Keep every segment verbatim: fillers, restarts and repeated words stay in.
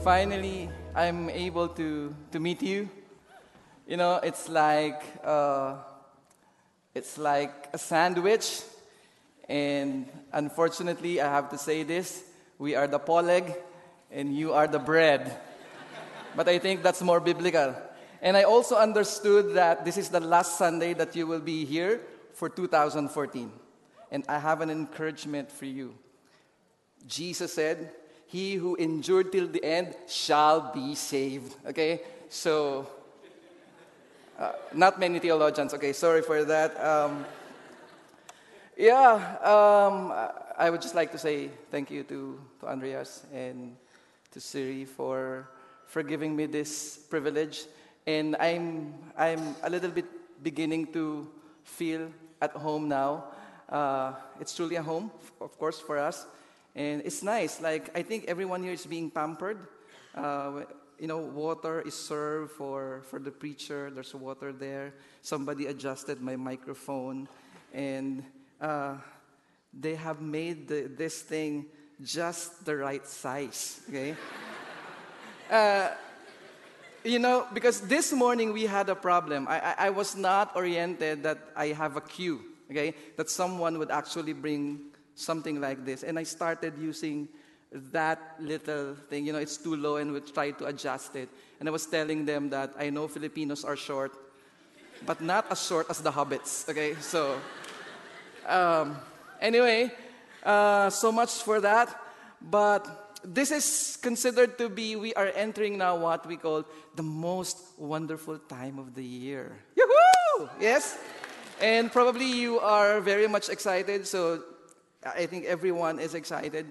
finally I'm able to, to meet you. You know, it's like uh, it's like a sandwich, and unfortunately, I have to say this: we are the poleg, and you are the bread. But I think that's more biblical. And I also understood that this is the last Sunday that you will be here for two thousand fourteen. And I have an encouragement for you. Jesus said, "He who endured till the end shall be saved." Okay? So, uh, not many theologians. Okay, sorry for that. Um, yeah, um, I would just like to say thank you to, to Andreas and to Siri for, for giving me this privilege. And I'm, I'm a little bit beginning to feel at home now. Uh, it's truly a home, of course, for us. And it's nice. Like, I think everyone here is being pampered. Uh, you know, water is served for, for the preacher. There's water there. Somebody adjusted my microphone. And uh, they have made the, this thing just the right size. Okay? uh, you know, because this morning we had a problem. I, I, I was not oriented that I have a queue. Okay? That someone would actually bring something like this. And I started using that little thing. You know, it's too low, and we try to adjust it. And I was telling them that I know Filipinos are short, but not as short as the hobbits. Okay, so um, anyway, uh, so much for that. But this is considered to be, we are entering now what we call the most wonderful time of the year. Yoo-hoo! Yes? And probably you are very much excited, so I think everyone is excited.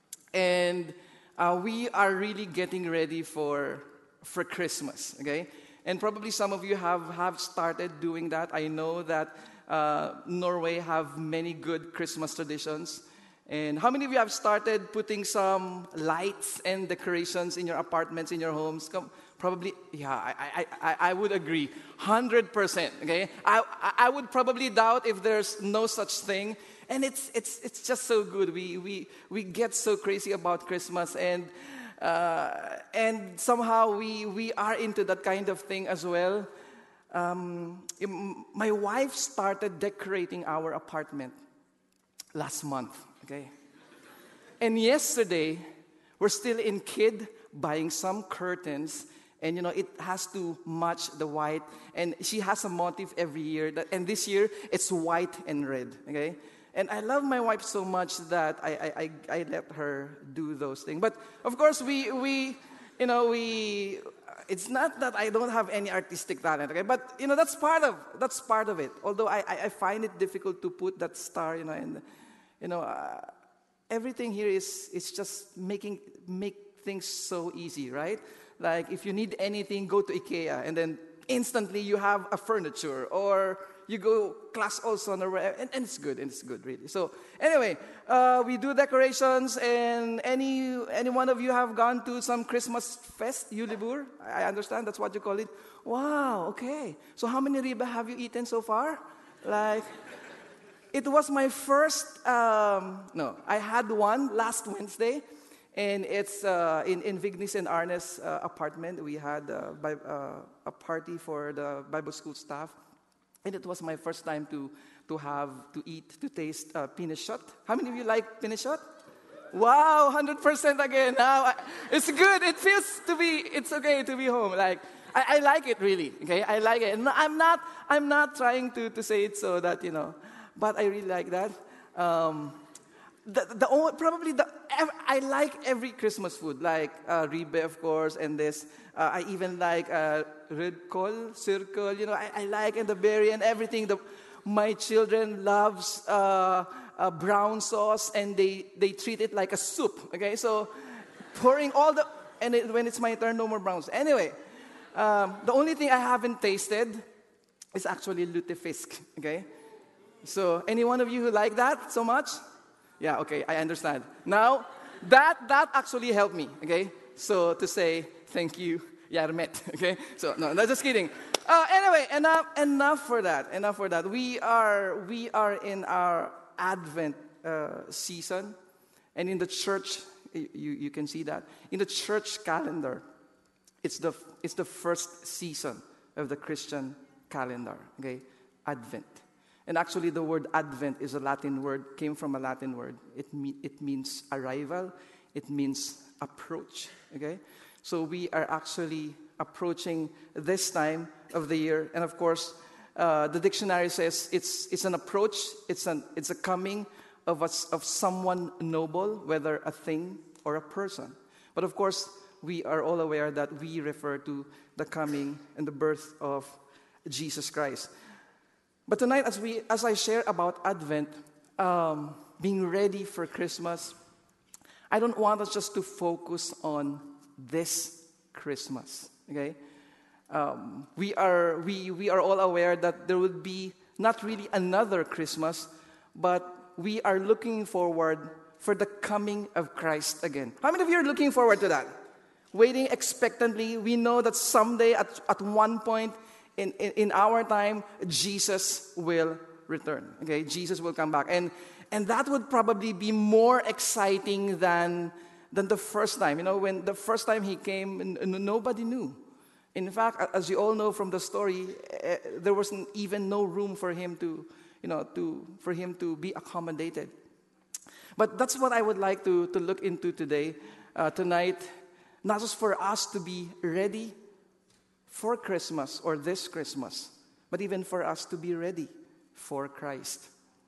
And uh, we are really getting ready for for Christmas, okay? And probably some of you have, have started doing that. I know that uh, Norway have many good Christmas traditions. And how many of you have started putting some lights and decorations in your apartments, in your homes? Come, probably, yeah, I, I, I, I would agree, one hundred percent, okay? I, I would probably doubt if there's no such thing. And it's it's it's just so good. We we we get so crazy about Christmas, and uh, and somehow we we are into that kind of thing as well. Um, my wife started decorating our apartment last month. Okay, and yesterday we're still in kid buying some curtains. And, you know, it has to match the white. And she has a motif every year. That, and this year, it's white and red, okay? And I love my wife so much that I, I, I, I let her do those things. But, of course, we, we you know, we... It's not that I don't have any artistic talent, okay? But, you know, that's part of that's part of it. Although I, I find it difficult to put that star, you know, and, you know, uh, everything here is, is just making make things so easy, right? Like, if you need anything, go to IKEA, and then instantly you have a furniture, or you go Class Olson, or wherever, and, and it's good, and it's good, really. So, anyway, uh, we do decorations, and any any one of you have gone to some Christmas fest, Yulibur? I understand that's what you call it. Wow, okay. So, how many riba have you eaten so far? Like, it was my first, um, no, I had one last Wednesday. And it's uh, in, in Vignis and Arne's uh, apartment. We had uh, bi- uh, a party for the Bible school staff. And it was my first time to to have, to eat, to taste uh, pinashot. How many of you like pinashot? Wow, one hundred percent again. Now, I, it's good. It feels to be, it's okay to be home. Like, I, I like it really, okay? I like it. And I'm not, I'm not trying to, to say it so that, you know, but I really like that. Um, The, the only, probably the I like every Christmas food, like uh, ribe, of course, and this. Uh, I even like uh, red col, circle. You know, I, I like and the berry and everything. The, my children loves uh, uh, brown sauce, and they, they treat it like a soup. Okay, so pouring all the and it, when it's my turn, no more browns. Anyway, um, the only thing I haven't tasted is actually lutefisk. Okay, so any one of you who like that so much? Yeah, okay, I understand. Now, that that actually helped me, okay? So, to say thank you, Yarmet, okay? So, no, no, just kidding. Uh, anyway, enough enough for that, enough for that. We are, we are in our Advent uh, season, and in the church, you, you can see that. In the church calendar, it's the, it's the first season of the Christian calendar, okay? Advent. And actually, the word Advent is a Latin word, came from a Latin word. It, me, it means arrival. It means approach, okay? So we are actually approaching this time of the year. And of course, uh, the dictionary says it's, it's an approach, it's, an, it's a coming of, a, of someone noble, whether a thing or a person. But of course, we are all aware that we refer to the coming and the birth of Jesus Christ. But tonight, as we, as I share about Advent, um, being ready for Christmas, I don't want us just to focus on this Christmas. Okay, um, we are we we are all aware that there will be not really another Christmas, but we are looking forward for the coming of Christ again. How many of you are looking forward to that? Waiting expectantly. We know that someday, at at one point in in, in our time, Jesus will return. Okay, Jesus will come back, and and that would probably be more exciting than. than the first time. You know, when the first time he came, n- n- nobody knew. In fact, as you all know from the story, uh, there wasn't even no room for him to, you know, to for him to be accommodated. But that's what I would like to, to look into today, uh, tonight, not just for us to be ready for Christmas or this Christmas, but even for us to be ready for Christ.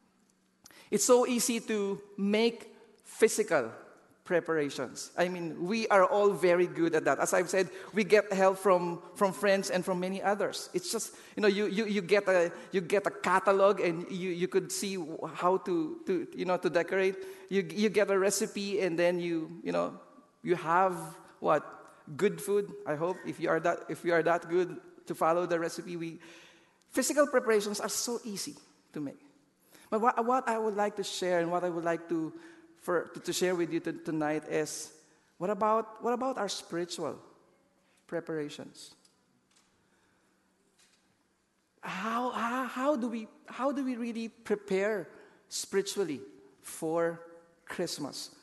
It's so easy to make physical preparations. I mean, we are all very good at that. As I've said, we get help from, from friends and from many others. It's just, you know, you, you, you get a you get a catalog and you, you could see how to, to you know to decorate. You you get a recipe and then you you know you have what good food. I hope if you are that if you are that good to follow the recipe. We physical preparations are so easy to make. But what what I would like to share and what I would like to For, to share with you to, tonight is, what about what about our spiritual preparations? How, how, how do we how do we really prepare spiritually for Christmas?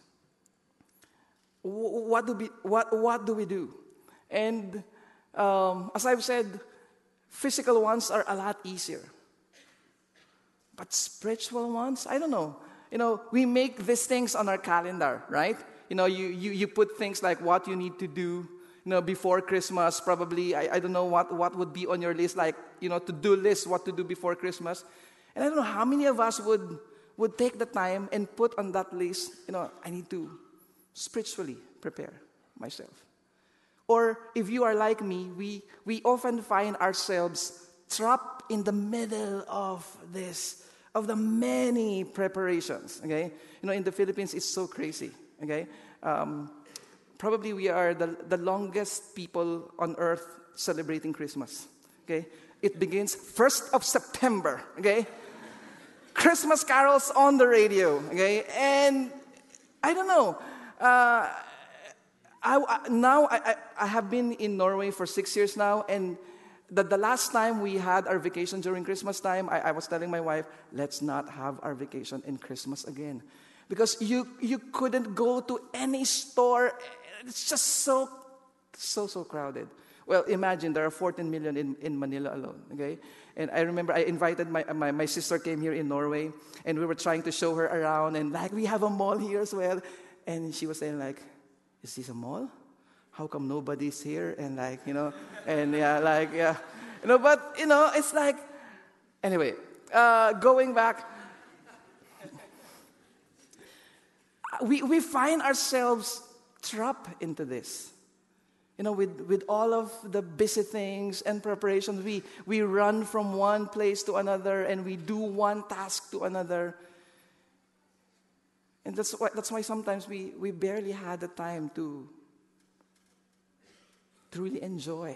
What do we what what do we do? And um, as I've said, physical ones are a lot easier, but spiritual ones, I don't know. You know, we make these things on our calendar, right? You know, you, you, you put things like what you need to do, you know, before Christmas. Probably, I, I don't know what, what would be on your list, like, you know, to-do list, what to do before Christmas. And I don't know how many of us would, would take the time and put on that list, you know, I need to spiritually prepare myself. Or if you are like me, we, we often find ourselves trapped in the middle of this of the many preparations, okay? You know, in the Philippines, it's so crazy, okay? Um, probably we are the, the longest people on earth celebrating Christmas, okay? It begins first of September, okay? Christmas carols on the radio, okay? And I don't know. Uh, I, I, now, I, I, I have been in Norway for six years now, and The, the last time we had our vacation during Christmas time, I, I was telling my wife, let's not have our vacation in Christmas again. Because you you couldn't go to any store. It's just so, so, so crowded. Well, imagine there are fourteen million in, in Manila alone, okay? And I remember I invited my, my, my sister came here in Norway, and we were trying to show her around, and like, we have a mall here as well. And she was saying like, is this a mall? How come nobody's here? And like, you know, and yeah, like, yeah. You know, but, you know, it's like, anyway, uh, going back, we, we find ourselves trapped into this. You know, with, with all of the busy things and preparations, we, we run from one place to another and we do one task to another. And that's why, that's why sometimes we, we barely had the time to to really enjoy,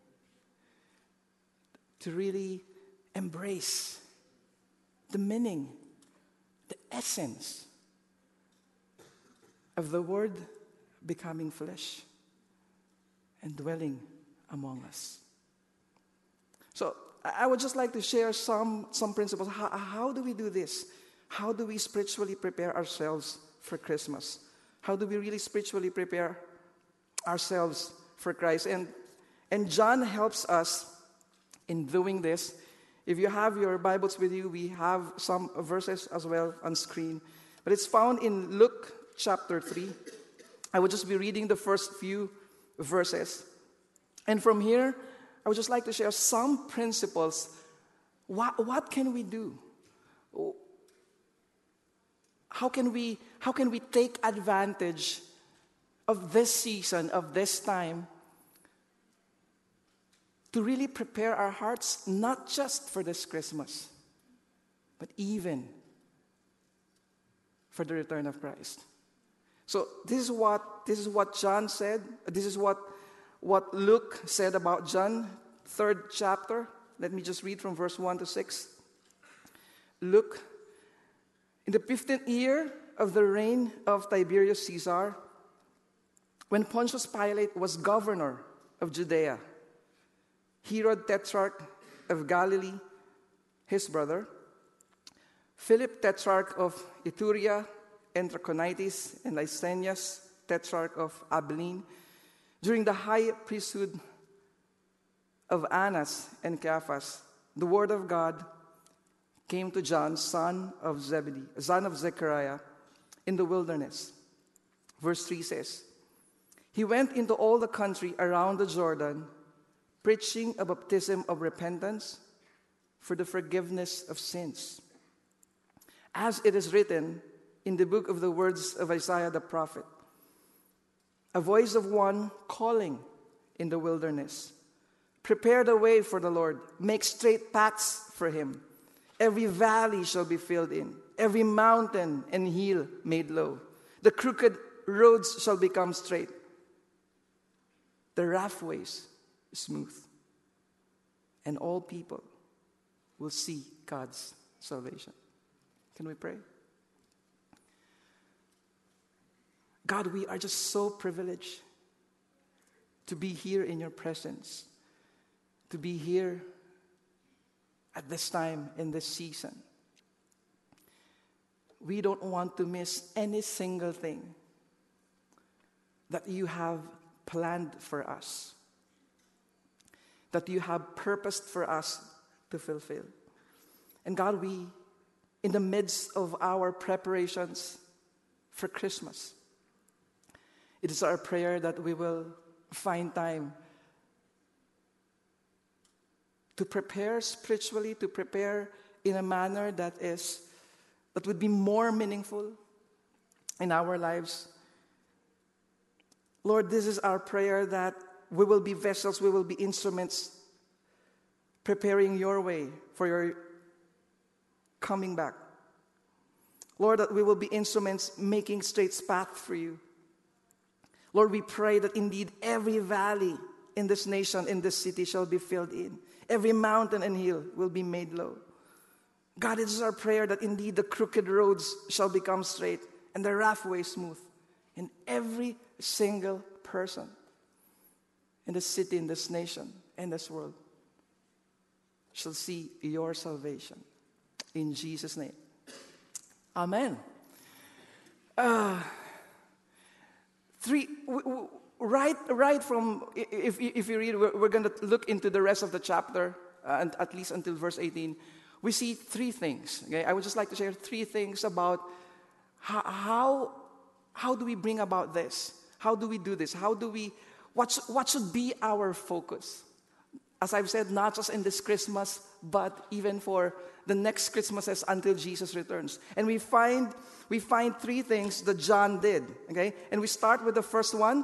to really embrace the meaning, the essence of the Word becoming flesh and dwelling among us. So I would just like to share some, some principles. How, how do we do this? How do we spiritually prepare ourselves for Christmas? How do we really spiritually prepare ourselves for Christ? And, and John helps us in doing this. If you have your Bibles with you, we have some verses as well on screen. But it's found in Luke chapter three. I will just be reading the first few verses. And from here, I would just like to share some principles. What, what can we do? How can we, how can we take advantage of this season, of this time, to really prepare our hearts, not just for this Christmas, but even for the return of Christ? So this is what this is what John said. This is what, what Luke said about John, third chapter. Let me just read from verse one to six. Luke, in the fifteenth year of the reign of Tiberius Caesar, when Pontius Pilate was governor of Judea, Herod Tetrarch of Galilee, his brother, Philip Tetrarch of Iturea and Trachonitis, and Lysanias Tetrarch of Abilene, during the high priesthood of Annas and Caiaphas, the word of God came to John, son of Zebedee, son of Zechariah, in the wilderness. Verse three says, he went into all the country around the Jordan, preaching a baptism of repentance for the forgiveness of sins, as it is written in the book of the words of Isaiah the prophet, a voice of one calling in the wilderness, prepare the way for the Lord, make straight paths for him. Every valley shall be filled in, every mountain and hill made low. The crooked roads shall become straight, the rough ways smooth, and all people will see God's salvation. Can we pray? God, we are just so privileged to be here in your presence, to be here at this time, in this season. We don't want to miss any single thing that you have planned for us, that you have purposed for us to fulfill. And God, we, in the midst of our preparations for Christmas, it is our prayer that we will find time to prepare spiritually, to prepare in a manner that is, that would be more meaningful in our lives. Lord, this is our prayer, that we will be vessels, we will be instruments preparing your way for your coming back. Lord, that we will be instruments making straight path for you. Lord, we pray that indeed every valley in this nation, in this city shall be filled in. Every mountain and hill will be made low. God, it is our prayer that indeed the crooked roads shall become straight and the rough way smooth. And every single person in this city, in this nation, in this world shall see your salvation. In Jesus' name. Amen. Uh, three, w- w- right, right from, if, if you read, we're, we're going to look into the rest of the chapter, uh, and at least until verse eighteen. We see three things. Okay, I would just like to share three things about how, how, how do we bring about this? How do we do this? How do we, what, what should be our focus? As I've said, not just in this Christmas, but even for the next Christmases until Jesus returns. And we find we find three things that John did. Okay, and we start with the first one,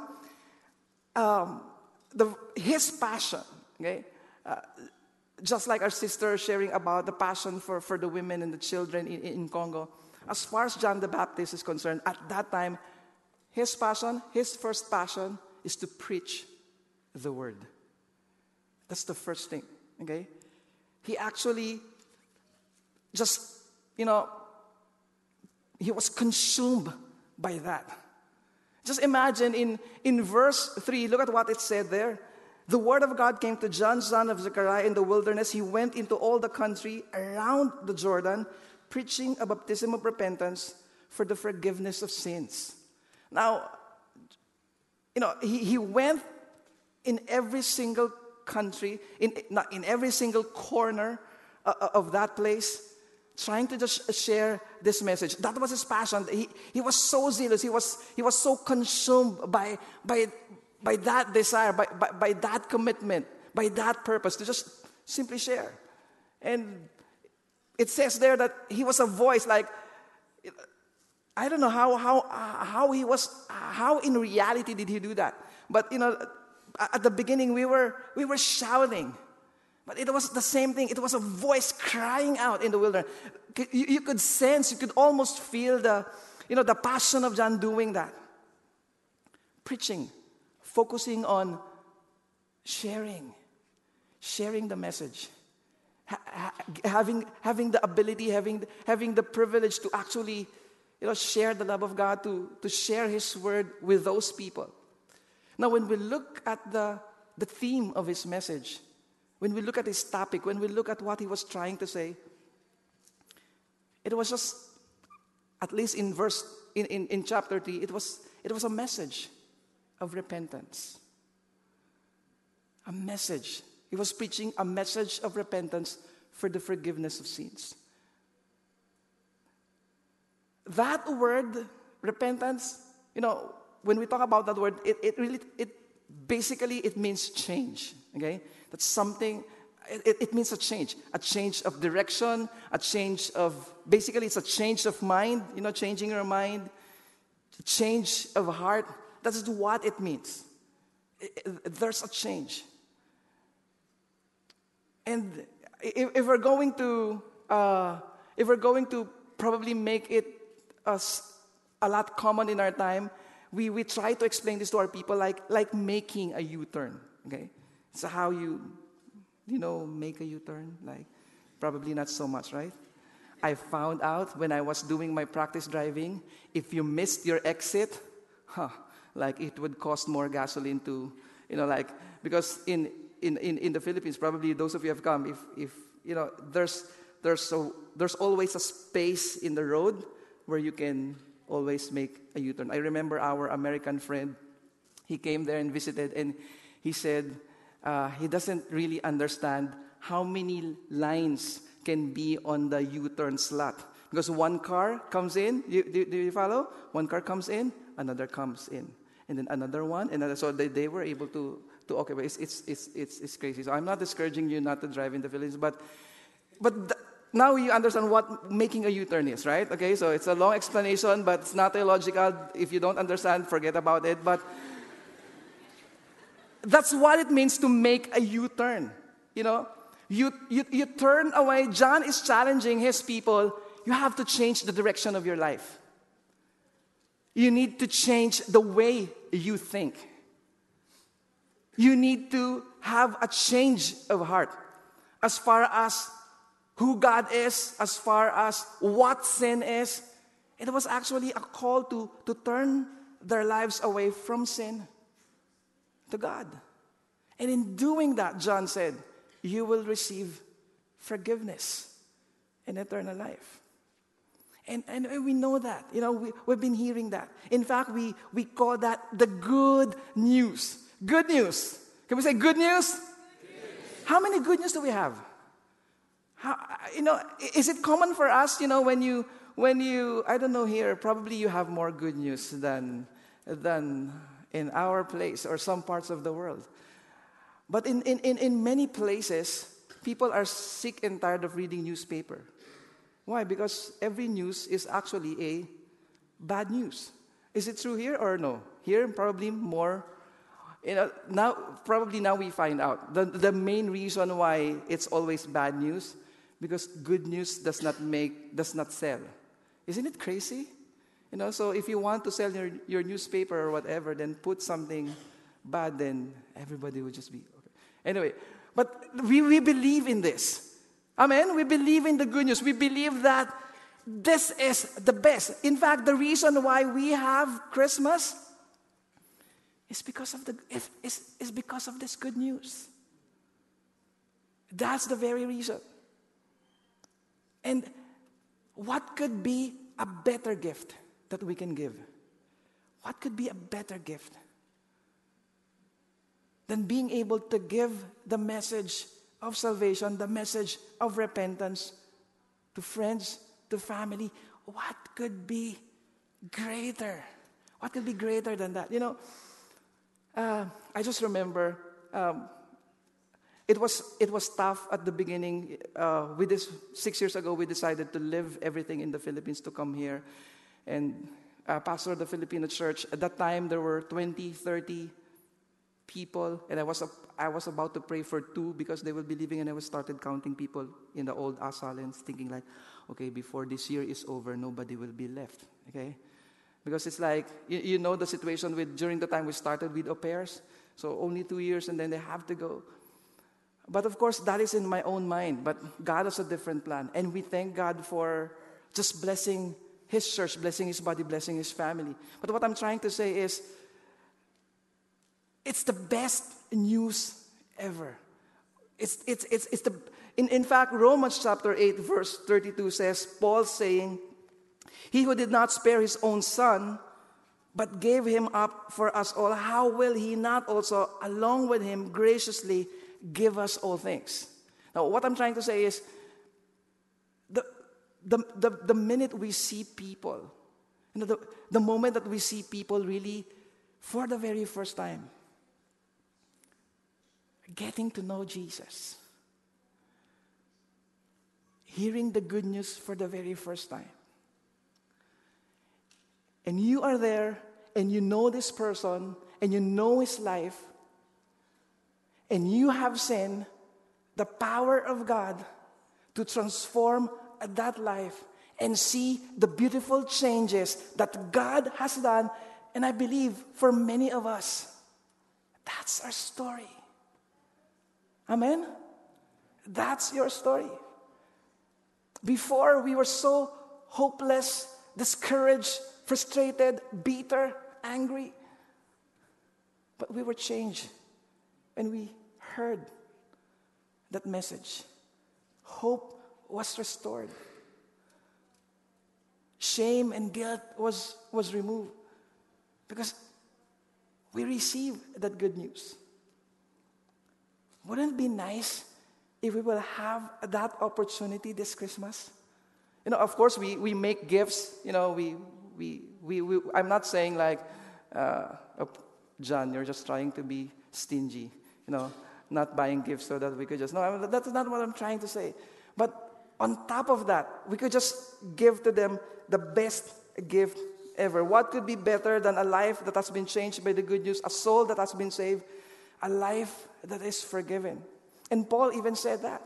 um, the his passion. Okay, uh, just like our sister sharing about the passion for, for the women and the children in, in Congo. As far as John the Baptist is concerned, at that time, his passion, his first passion, is to preach the word. That's the first thing, okay? He actually just, you know, he was consumed by that. Just imagine in, in verse three, look at what it said there. The word of God came to John, son of Zechariah, in the wilderness. He went into all the country around the Jordan, preaching a baptism of repentance for the forgiveness of sins. Now, you know, he, he went in every single country, in, not in every single corner uh, of that place, trying to just share this message. That was his passion. He, he was so zealous. He was, he was so consumed by, by, by that desire, by, by, by that commitment, by that purpose to just simply share. And it says there that he was a voice like, I don't know how how how he was, how in reality did he do that? But you know, at the beginning we were we were shouting, but it was the same thing. It was a voice crying out in the wilderness. You, you could sense, you could almost feel the, you know, the passion of John doing that, preaching, focusing on sharing, sharing the message, ha- ha- having having the ability, having having the privilege to actually, you know, share the love of God, to, to share His word with those people. Now, when we look at the, the theme of His message, when we look at His topic, when we look at what He was trying to say, it was just, at least in verse, in, in, in chapter three, it was, it was a message of repentance. A message. He was preaching a message of repentance for the forgiveness of sins. That word, repentance, you know, when we talk about that word, it, it really, it basically, it means change, okay? That's something, it, it means a change, a change of direction, a change of, basically it's a change of mind, you know, changing your mind, change of heart. That is what it means. It, it, there's a change. And if, if we're going to, uh, if we're going to probably make it us a lot common in our time, we, we try to explain this to our people like like making a U-turn. Okay, so how you you know make a U-turn, like probably not so much, right? I found out when I was doing my practice driving, if you missed your exit, huh, like it would cost more gasoline to, you know, like because in in in, in the Philippines, probably those of you have come, if if you know there's there's so there's always a space in the road where you can always make a U-turn. I remember our American friend, he came there and visited, and he said uh, he doesn't really understand how many lines can be on the U-turn slot. Because one car comes in, you, do, do you follow? One car comes in, another comes in, and then another one, and another. So they, they were able to, to okay, but it's, it's, it's, it's, it's crazy. So I'm not discouraging you not to drive in the Philippines, but, but the, now you understand what making a U-turn is, right? Okay, so it's a long explanation, but it's not illogical. If you don't understand, forget about it. But that's what it means to make a U-turn. You know, you, you, you turn away. John is challenging his people. You have to change the direction of your life. You need to change the way you think. You need to have a change of heart as far as who God is, as far as what sin is. It was actually a call to, to turn their lives away from sin to God. And in doing that, John said, you will receive forgiveness and eternal life. And, and we know that. You know, we, we've been hearing that. In fact, we, we call that the good news. Good news. Can we say good news? Good news. How many good news do we have? How, you know, is it common for us, you know, when you, when you, I don't know here, probably you have more good news than, than in our place or some parts of the world. But in, in, in, in many places, people are sick and tired of reading newspaper. Why? Because every news is actually a bad news. Is it true here or no? Here, probably more. You know, now, probably now we find out. The, the main reason why it's always bad news, because good news does not make, does not sell. Isn't it crazy? You know, so if you want to sell your, your newspaper or whatever, then put something bad, then everybody will just be, okay. Anyway, but we, we believe in this. Amen? We believe in the good news. We believe that this is the best. In fact, the reason why we have Christmas is because of the is, is, is because of this good news. That's the very reason. And what could be a better gift that we can give? what could be a better gift than being able to give the message of salvation, the message of repentance to friends, to family? What could be greater? What could be greater than that? You know, uh, I just remember um, it was it was tough at the beginning. Uh, with this six years ago, we decided to leave everything in the Philippines to come here and uh, pastor the Filipino church. At that time, there were twenty, thirty people, and I was a, I was about to pray for two because they will be leaving, and I was started counting people in the old Asalens, thinking like, okay, before this year is over, nobody will be left. Okay, because it's like you, you know the situation with during the time we started with au pairs, so only two years, and then they have to go. But of course, that is in my own mind. But God has a different plan, and we thank God for just blessing His church, blessing His body, blessing His family. But what I'm trying to say is, it's the best news ever. It's, it's, it's, it's the, in, in fact, Romans chapter eight, verse thirty-two says, Paul saying, He who did not spare His own Son, but gave Him up for us all, how will He not also, along with Him, graciously give us all things? Now, what I'm trying to say is, the, the, the, the minute we see people, you know, the, the moment that we see people really, for the very first time, getting to know Jesus, hearing the good news for the very first time, and you are there, and you know this person, and you know his life, and you have seen the power of God to transform that life and see the beautiful changes that God has done. And I believe for many of us, that's our story. Amen? That's your story. Before, we were so hopeless, discouraged, frustrated, bitter, angry. But we were changed when we heard that message. Hope was restored. Shame and guilt was, was removed because we received that good news. Wouldn't it be nice if we will have that opportunity this Christmas? You know, of course, we, we make gifts. You know, we, we, we, we I'm not saying like, uh, oh, John, you're just trying to be stingy, you know, not buying gifts so that we could just, no, I mean, that's not what I'm trying to say. But on top of that, we could just give to them the best gift ever. What could be better than a life that has been changed by the good news, a soul that has been saved, a life that is forgiven? And Paul even said that.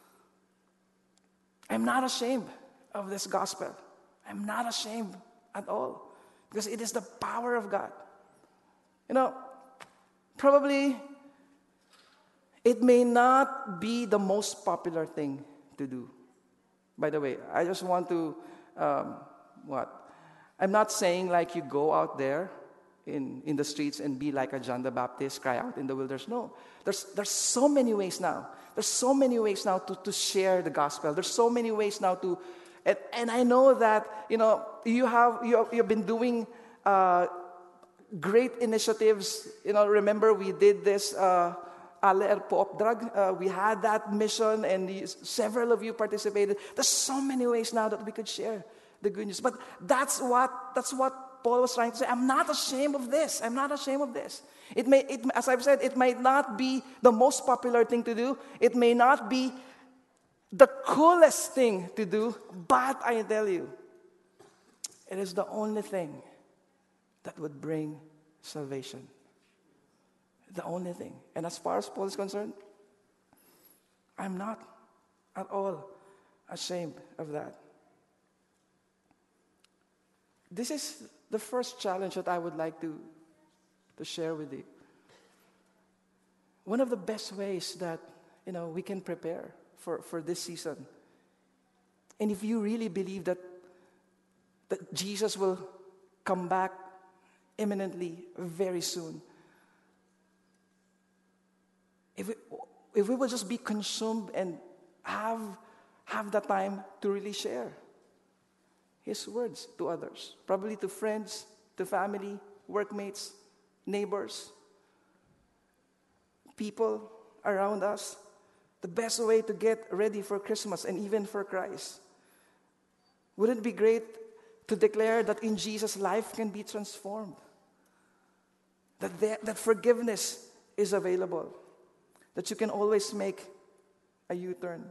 I'm not ashamed of this gospel. I'm not ashamed at all because it is the power of God. You know, probably it may not be the most popular thing to do. By the way, I just want to, um, what? I'm not saying like you go out there in, in the streets and be like a John the Baptist, cry out in the wilderness. No. There's, there's so many ways now. There's so many ways now to, to share the gospel. There's so many ways now to, and, and I know that, you know, you have, you have, you've been doing uh, great initiatives. You know, remember we did this, uh, Ale Po Drug. Uh, we had that mission, and the, several of you participated. There's so many ways now that we could share the good news. But that's what that's what Paul was trying to say. I'm not ashamed of this. I'm not ashamed of this. It may, it, as I've said, it might not be the most popular thing to do. It may not be the coolest thing to do. But I tell you, it is the only thing that would bring salvation. The only thing. And as far as Paul is concerned, I'm not at all ashamed of that. This is the first challenge that I would like to, to share with you. One of the best ways that, you know, we can prepare for, for this season. And if you really believe that, that Jesus will come back imminently, very soon, If we, if we will just be consumed and have, have the time to really share His words to others, probably to friends, to family, workmates, neighbors, people around us. The best way to get ready for Christmas and even for Christ. Wouldn't it be great to declare that in Jesus, life can be transformed? That, there, that forgiveness is available. That you can always make a U-turn.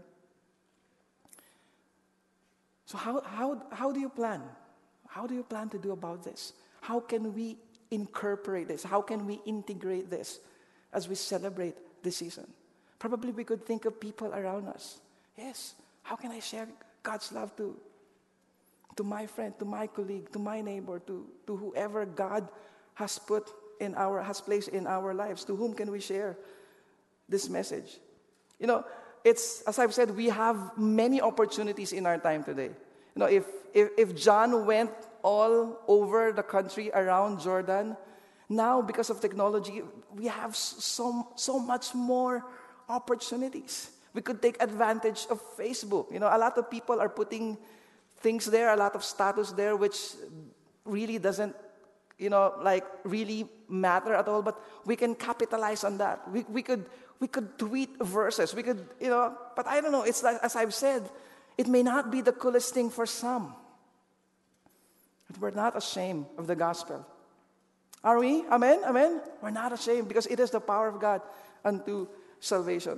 So how, how, how do you plan? How do you plan to do about this? How can we incorporate this? How can we integrate this as we celebrate this season? Probably we could think of people around us. Yes, how can I share God's love to, to my friend, to my colleague, to my neighbor, to, to whoever God has put in our, has placed in our lives? To whom can we share this message? You know, it's, as I've said, we have many opportunities in our time today. You know, if, if, if John went all over the country around Jordan, now because of technology, we have so, so much more opportunities. We could take advantage of Facebook. You know, a lot of people are putting things there, a lot of status there, which really doesn't, you know, like really matter at all. But we can capitalize on that. We we could we could tweet verses. We could, you know. But I don't know. It's like, as I've said, it may not be the coolest thing for some. But we're not ashamed of the gospel. Are we? Amen? Amen? We're not ashamed because it is the power of God unto salvation.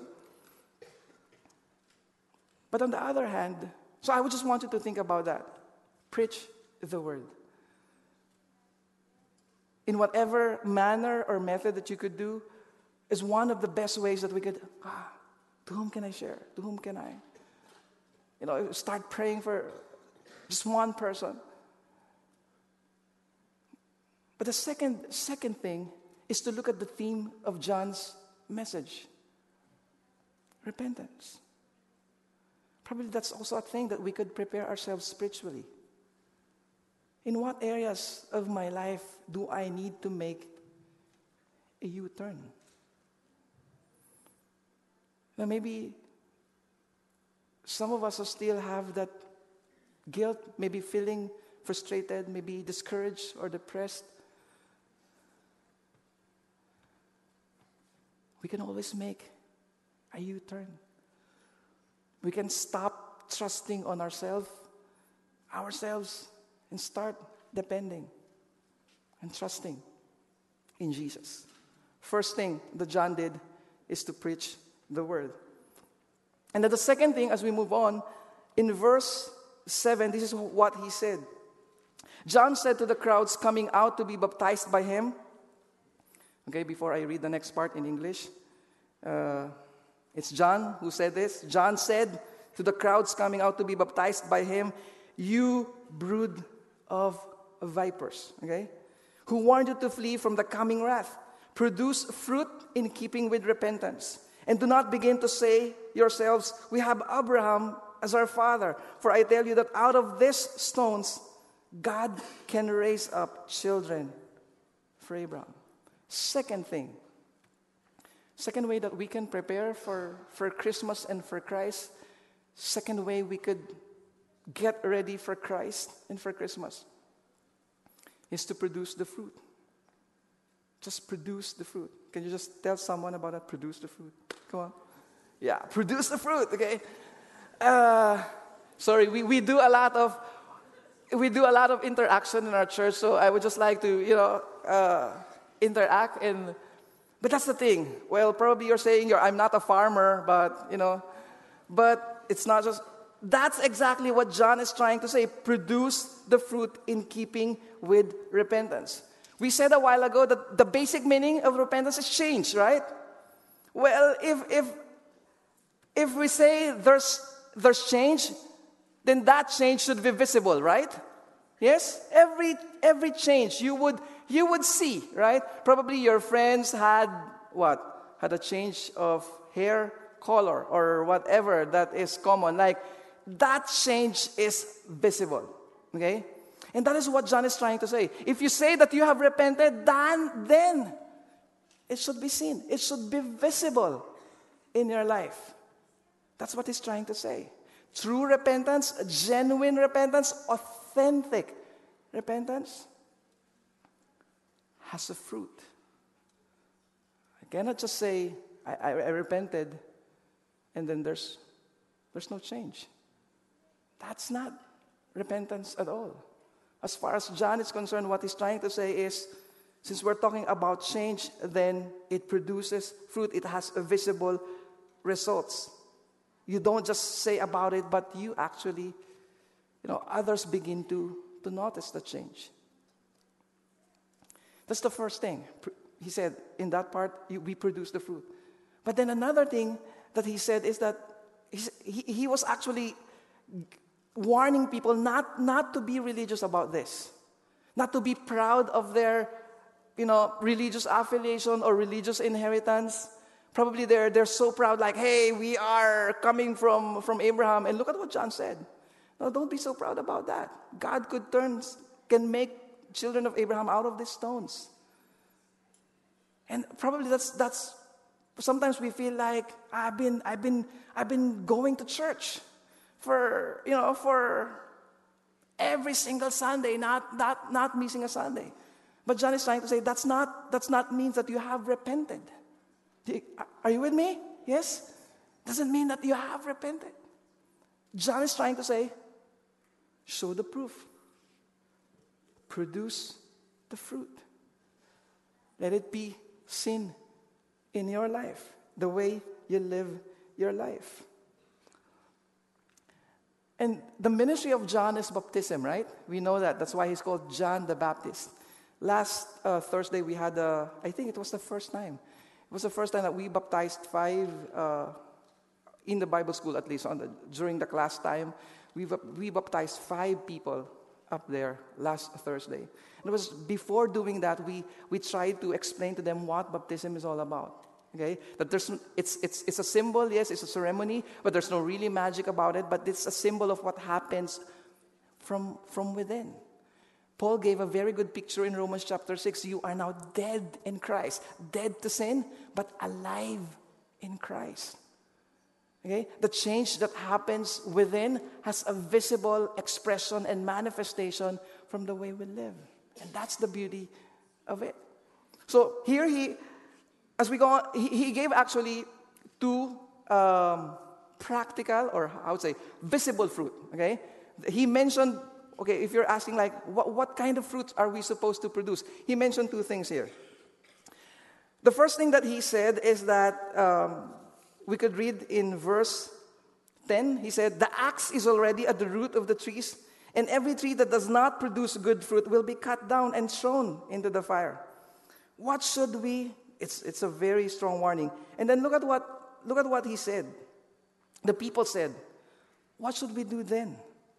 But on the other hand, so I would just want you to think about that. Preach the word. In whatever manner or method that you could do is one of the best ways that we could, ah, to whom can I share? To whom can I? You know, start praying for just one person. But the second, second thing is to look at the theme of John's message. Repentance. Probably that's also a thing that we could prepare ourselves spiritually. In what areas of my life do I need to make a U-turn? Now maybe some of us still have that guilt, maybe feeling frustrated, maybe discouraged or depressed. We can always make a U-turn. We can stop trusting on ourselves, ourselves, and start depending and trusting in Jesus. First thing that John did is to preach the word. And then the second thing, as we move on, in verse seven, this is what he said. John said to the crowds coming out to be baptized by him. Okay, before I read the next part in English. Uh, it's John who said this. John said to the crowds coming out to be baptized by him, "You brood of vipers," okay, who warned you to flee from the coming wrath. Produce fruit in keeping with repentance. And do not begin to say yourselves, "We have Abraham as our father." For I tell you that out of these stones, God can raise up children for Abraham. Second thing, second way that we can prepare for, for Christmas and for Christ, second way we could get ready for Christ and for Christmas is to produce the fruit. Just produce the fruit. Can you just tell someone about that? Produce the fruit. Come on. Yeah, produce the fruit, okay? Uh, sorry, we, we do a lot of we do a lot of interaction in our church, so I would just like to, you know, uh, interact. And but that's the thing. Well, probably you're saying you're I'm not a farmer, but you know, but it's not just. That's exactly what John is trying to say. Produce the fruit in keeping with repentance. We said a while ago that the basic meaning of repentance is change, right? Well, if if if we say there's there's change, then that change should be visible, right? Yes? Every every change you would you would see, right? Probably your friends had what? Had a change of hair color or whatever that is common. Like that change is visible. Okay? And that is what John is trying to say. If you say that you have repented, then, then it should be seen. It should be visible in your life. That's what he's trying to say. True repentance, genuine repentance, authentic repentance has a fruit. I cannot just say, I, I, I repented, and then there's, there's no change. That's not repentance at all. As far as John is concerned, what he's trying to say is, since we're talking about change, then it produces fruit. It has a visible results. You don't just say about it, but you actually, you know, others begin to, to notice the change. That's the first thing. He said, in that part, you, we produce the fruit. But then another thing that he said is that he, he was actually warning people not, not to be religious about this. Not to be proud of their, you know, religious affiliation or religious inheritance. Probably they're, they're so proud, like, hey, we are coming from, from Abraham. And look at what John said. No, don't be so proud about that. God could turn, can make children of Abraham out of these stones. And probably that's that's sometimes we feel like I've been I've been I've been going to church for you know for every single Sunday, not not not missing a Sunday. But John is trying to say that's not that's not means that you have repented. Are you with me? Yes? Doesn't mean that you have repented. John is trying to say, show the proof. Produce the fruit. Let it be seen in your life, the way you live your life. And the ministry of John is baptism, right? We know that. That's why he's called John the Baptist. Last uh, Thursday, we had, uh, I think it was the first time. It was the first time that we baptized five, uh, in the Bible school at least, on the, during the class time. We, we baptized five people up there last Thursday. And it was before doing that, we, we tried to explain to them what baptism is all about. Okay? That there's it's it's it's a symbol, yes, it's a ceremony, but there's no really magic about it, but it's a symbol of what happens from from within. Paul gave a very good picture in Romans chapter six. You are now dead in Christ. Dead to sin, but alive in Christ. Okay? The change that happens within has a visible expression and manifestation from the way we live. And that's the beauty of it. So here he, as we go on, he, he gave actually two um, practical, or I would say visible fruit. Okay? He mentioned, okay, if you're asking like, what, what kind of fruits are we supposed to produce? He mentioned two things here. The first thing that he said is that, um, we could read in verse ten, he said, the axe is already at the root of the trees, and every tree that does not produce good fruit will be cut down and thrown into the fire. What should we, it's it's a very strong warning. And then look at what look at what he said. The people said, what should we do then?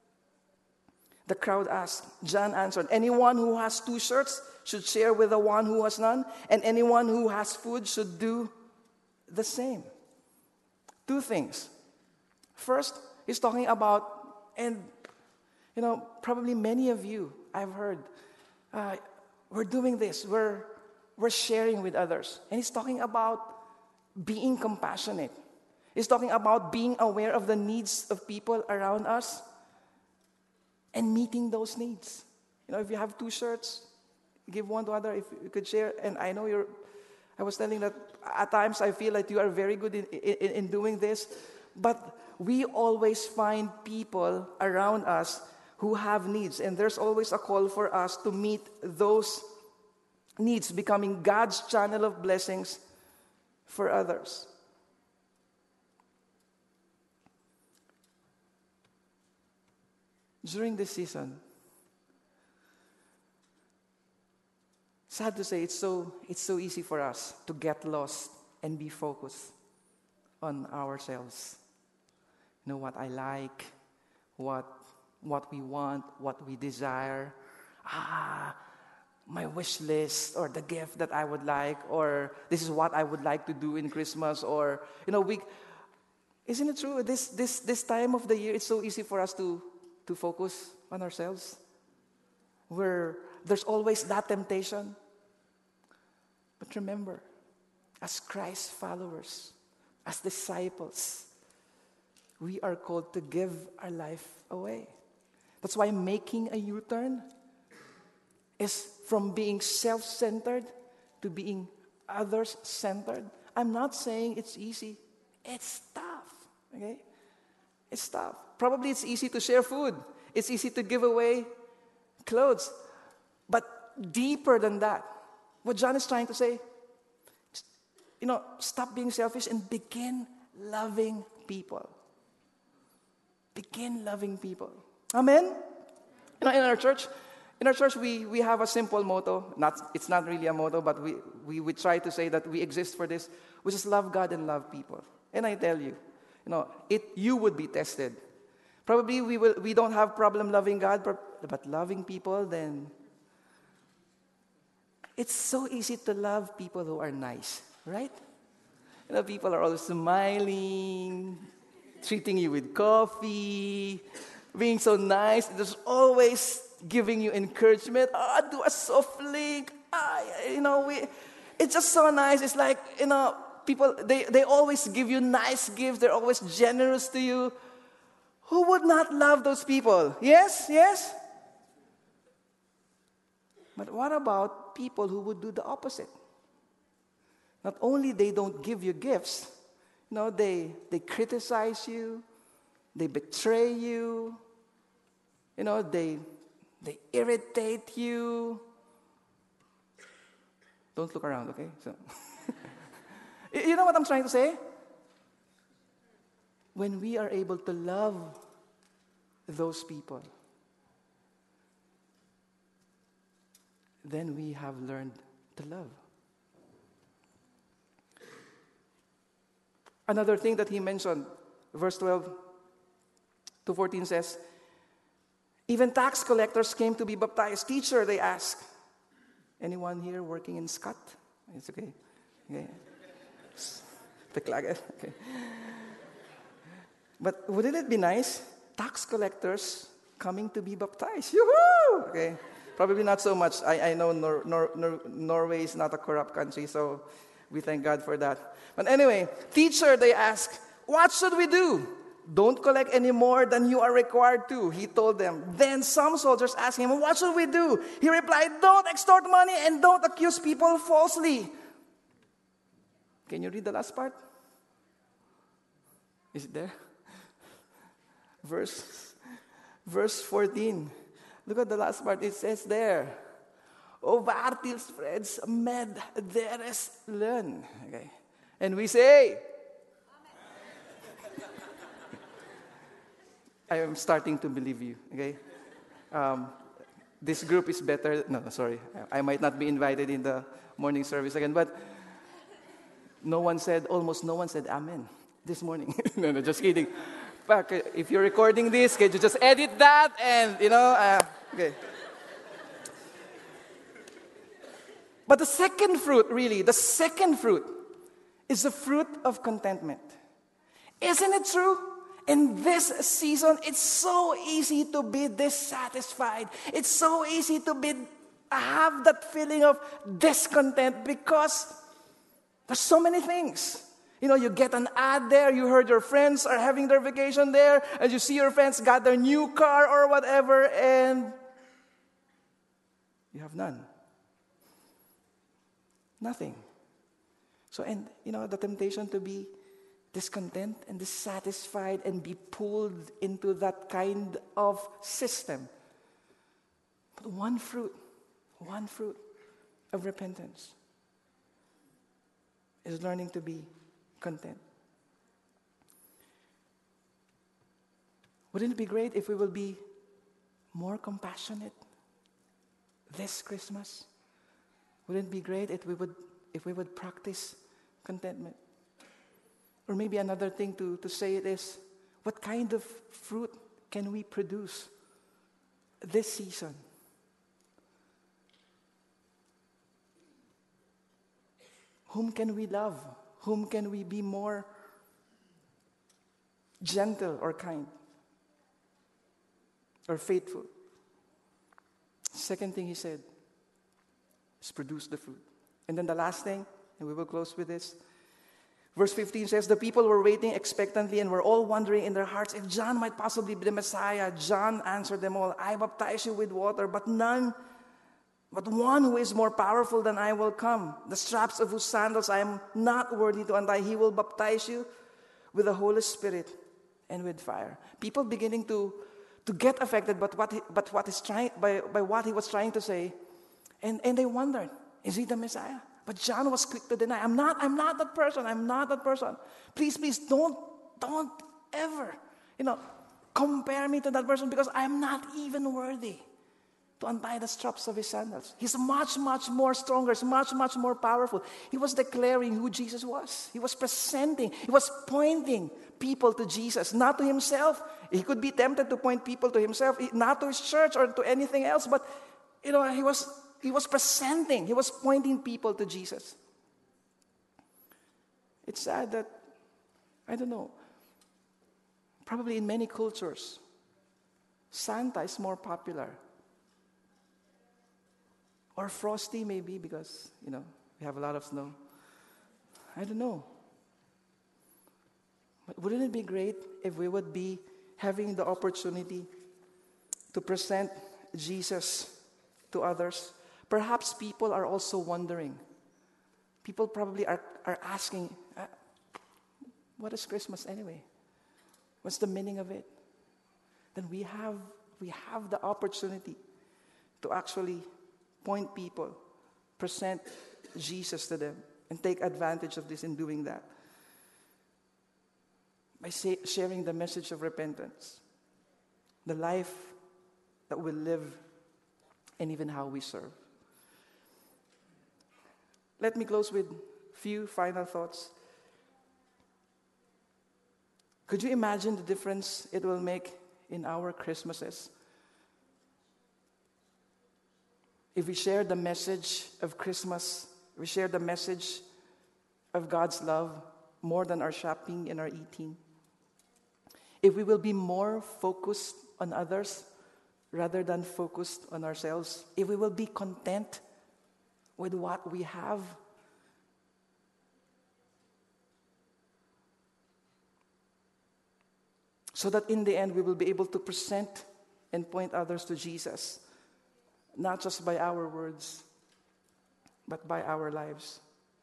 The crowd asked. John answered, anyone who has two shirts should share with the one who has none, and anyone who has food should do the same. Two things. First, he's talking about, and you know, probably many of you, I've heard, uh, we're doing this, we're, we're sharing with others. And he's talking about being compassionate. He's talking about being aware of the needs of people around us and meeting those needs. You know, if you have two shirts, give one to other, if you could share. And I know you're, I was telling that at times I feel like you are very good in, in, in doing this, but we always find people around us who have needs, and there's always a call for us to meet those needs, becoming God's channel of blessings for others. During this season, sad to say, it's so it's so easy for us to get lost and be focused on ourselves. You know, what I like, what what we want, what we desire. Ah, my wish list, or the gift that I would like, or this is what I would like to do in Christmas, or you know, we isn't it true? This this this time of the year, it's so easy for us to to focus on ourselves. Where there's always that temptation. But remember, as Christ followers, as disciples, we are called to give our life away. That's why making a U-turn is from being self-centered to being others-centered. I'm not saying it's easy. It's tough, okay? It's tough. Probably it's easy to share food. It's easy to give away clothes. But deeper than that, what John is trying to say, you know, stop being selfish and begin loving people. Begin loving people. Amen? You know, in our church, in our church, we, we have a simple motto. Not, it's not really a motto, but we, we, we try to say that we exist for this, which is love God and love people. And I tell you, you know, it you would be tested. Probably we will we don't have problem loving God, but, but loving people, then it's so easy to love people who are nice, right? You know, people are always smiling, treating you with coffee, being so nice. There's always giving you encouragement. Ah, oh, do a soft link. Ah, you know, we. It's just so nice. It's like, you know, people, they, they always give you nice gifts. They're always generous to you. Who would not love those people? Yes? Yes? But what about people who would do the opposite? Not only they don't give you gifts, you know, they, they criticize you, they betray you, you know, they, they irritate you. Don't look around, okay? So, you know what I'm trying to say? When we are able to love those people, then we have learned to love. Another thing that he mentioned, verse twelve to fourteen says, even tax collectors came to be baptized. Teacher, they ask. Anyone here working in Scott? It's okay. Okay. Okay. But wouldn't it be nice? Tax collectors coming to be baptized. Yoo-hoo! Okay. Probably not so much. I, I know Nor, Nor, Nor, Norway is not a corrupt country, so we thank God for that. But anyway, teacher, they ask, what should we do? Don't collect any more than you are required to, he told them. Then some soldiers asked him, what should we do? He replied, don't extort money and don't accuse people falsely. Can you read the last part? Is it there? Verse, verse fourteen. Look at the last part. It says there, O waar tilspreds med deres lønn. Okay. And we say, I am starting to believe you, okay? Um, this group is better. No, no, sorry. I might not be invited in the morning service again, but no one said, almost no one said amen this morning. no, no, just kidding. But if you're recording this, can you just edit that and, you know, uh, okay. But the second fruit, really, the second fruit is the fruit of contentment. Isn't it true? In this season, it's so easy to be dissatisfied. It's so easy to be have that feeling of discontent because there's so many things. You know, you get an ad there, you heard your friends are having their vacation there, and you see your friends got their new car or whatever, and you have none. Nothing. So, and, you know, the temptation to be discontent and dissatisfied and be pulled into that kind of system. But one fruit, one fruit of repentance is learning to be content. Wouldn't it be great if we will be more compassionate this Christmas? Wouldn't it be great if we would if we would practice contentment? Or maybe another thing to, to say it is, what kind of fruit can we produce this season? Whom can we love? Whom can we be more gentle or kind or faithful? Second thing he said is produce the fruit. And then the last thing, and we will close with this. Verse fifteen says, the people were waiting expectantly and were all wondering in their hearts if John might possibly be the Messiah. John answered them all, I baptize you with water, but none, But one who is more powerful than I will come, the straps of whose sandals I am not worthy to untie. He will baptize you with the Holy Spirit and with fire. People beginning to, to get affected by what he, but what is trying, by, by what he was trying to say. And, and they wondered, is he the Messiah? But John was quick to deny. I'm not, I'm not that person. I'm not that person. Please, please, don't, don't ever, you know, compare me to that person because I'm not even worthy to untie the straps of his sandals. He's much, much more stronger. He's much, much more powerful. He was declaring who Jesus was. He was presenting. He was pointing people to Jesus, not to himself. He could be tempted to point people to himself, not to his church or to anything else. But, you know, he was he was presenting. He was pointing people to Jesus. It's sad that, I don't know, probably in many cultures, Santa is more popular. Or Frosty maybe because, you know, we have a lot of snow. I don't know. But wouldn't it be great if we would be having the opportunity to present Jesus to others? Perhaps people are also wondering. People probably are, are asking, uh, what is Christmas anyway? What's the meaning of it? Then we have we have the opportunity to actually point people, present Jesus to them, and take advantage of this in doing that. By say, sharing the message of repentance, the life that we live, and even how we serve. Let me close with a few final thoughts. Could you imagine the difference it will make in our Christmases if we share the message of Christmas, we share the message of God's love more than our shopping and our eating? If we will be more focused on others rather than focused on ourselves? If we will be content with what we have? So that in the end we will be able to present and point others to Jesus, not just by our words, but by our lives.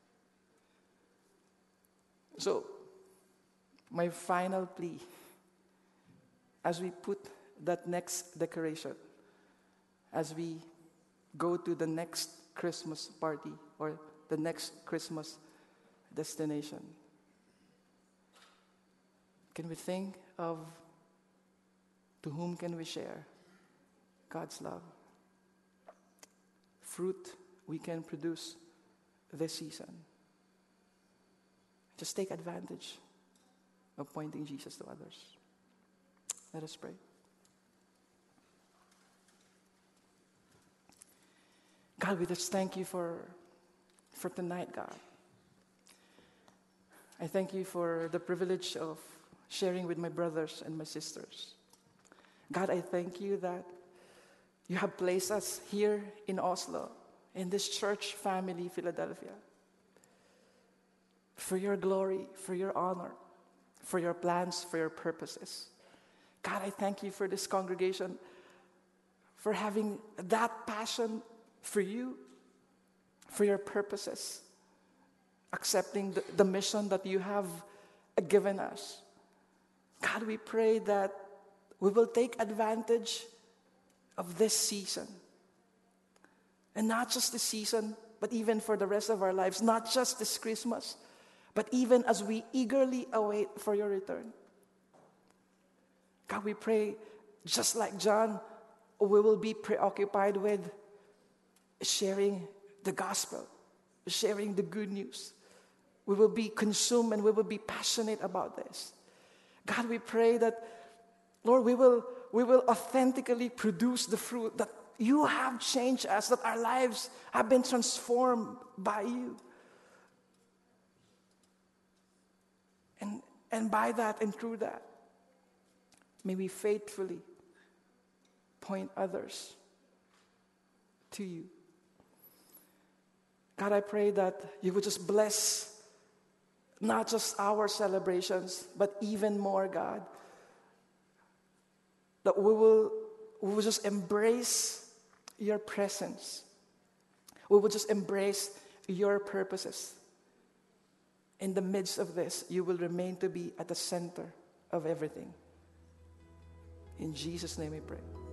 So, my final plea, as we put that next decoration, as we go to the next Christmas party or the next Christmas destination, can we think of to whom can we share God's love? Fruit we can produce this season. Just take advantage of pointing Jesus to others. Let us pray. God, we just thank you for, for tonight, God. I thank you for the privilege of sharing with my brothers and my sisters. God, I thank you that you have placed us here in Oslo, in this church family, Philadelphia, for your glory, for your honor, for your plans, for your purposes. God, I thank you for this congregation, for having that passion for you, for your purposes, accepting the, the mission that you have given us. God, we pray that we will take advantage of this season. And not just this season, but even for the rest of our lives. Not just this Christmas, but even as we eagerly await for your return. God, we pray, just like John, we will be preoccupied with sharing the gospel, sharing the good news. We will be consumed and we will be passionate about this. God, we pray that, Lord, we will, we will authentically produce the fruit that you have changed us, that our lives have been transformed by you. And, and by that and through that, may we faithfully point others to you. God, I pray that you would just bless not just our celebrations, but even more, God, that we will, we will just embrace your presence We will just embrace your purposes. In the midst of this, you will remain to be at the center of everything. In Jesus' name we pray.